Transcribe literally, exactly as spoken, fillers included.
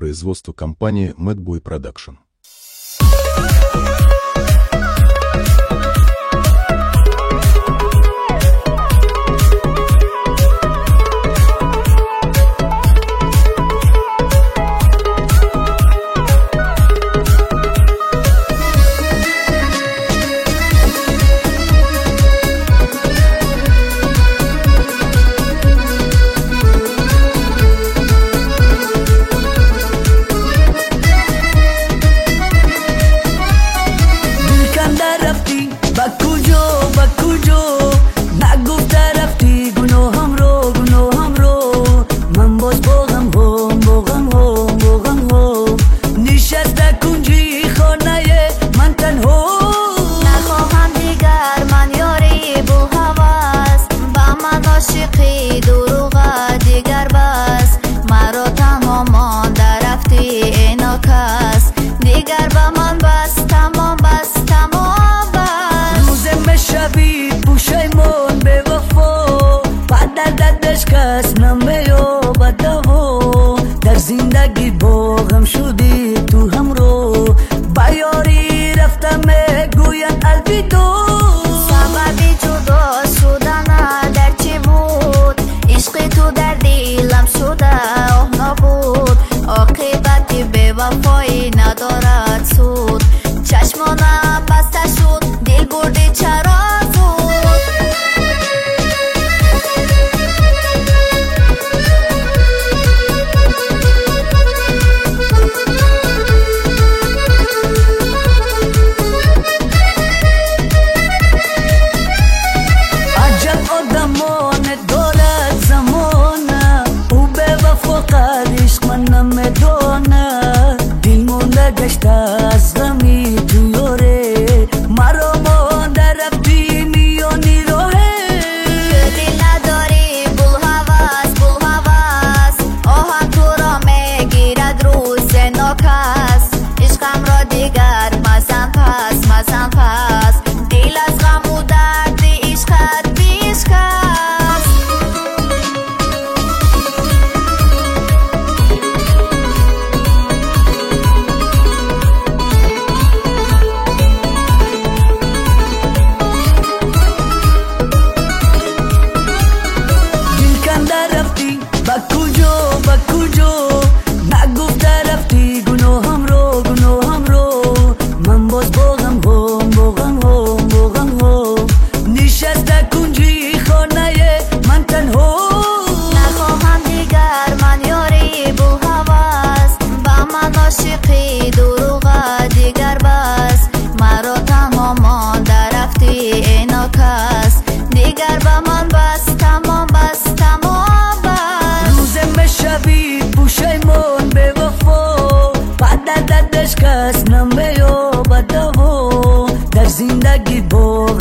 производства компании Madboy Production. زندگی باغم شدی تو همرو با یاری رفتم گویم الویدو سببی جدا شدن در چی بود عشق تو در دلم شده آه نبود عاقبتی به وفایی ندارد سود چشمانم بسته شد دل بردی چرا گشت از غمی تو یاره مرا مانده رفتی میانی راهه دل نداری بول هواس بول هواس آهم تو را میگیرد روز ناکس عشقم را دیگر مزن پس مزن پس دل از غم و درد عشقت بیشکست عاشقی دروغ دیگر بس مرا تمام مانده رفتی اینا کس دیگر به من بس تمام بس تمام بس روزم بشوی پوشیمون به وفا بعد دردش کس نمیابد دوا در زندگی باغ